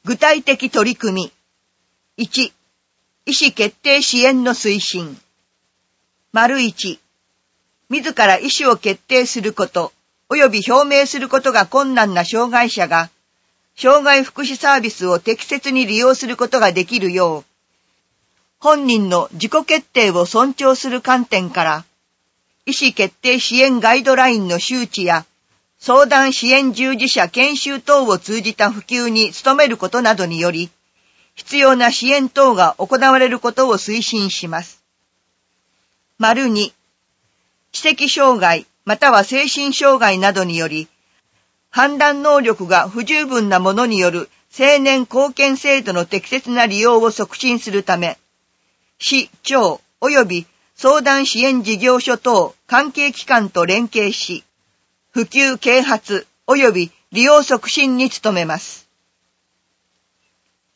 具体的取り組み。1、意思決定支援の推進。1、自ら意思を決定すること、及び表明することが困難な障害者が、障害福祉サービスを適切に利用することができるよう、本人の自己決定を尊重する観点から、意思決定支援ガイドラインの周知や、相談支援従事者研修等を通じた普及に努めることなどにより、必要な支援等が行われることを推進します。2、知的障害または精神障害などにより、判断能力が不十分な者による青年貢献制度の適切な利用を促進するため、市、町及び相談支援事業所等関係機関と連携し、普及啓発及び利用促進に努めます。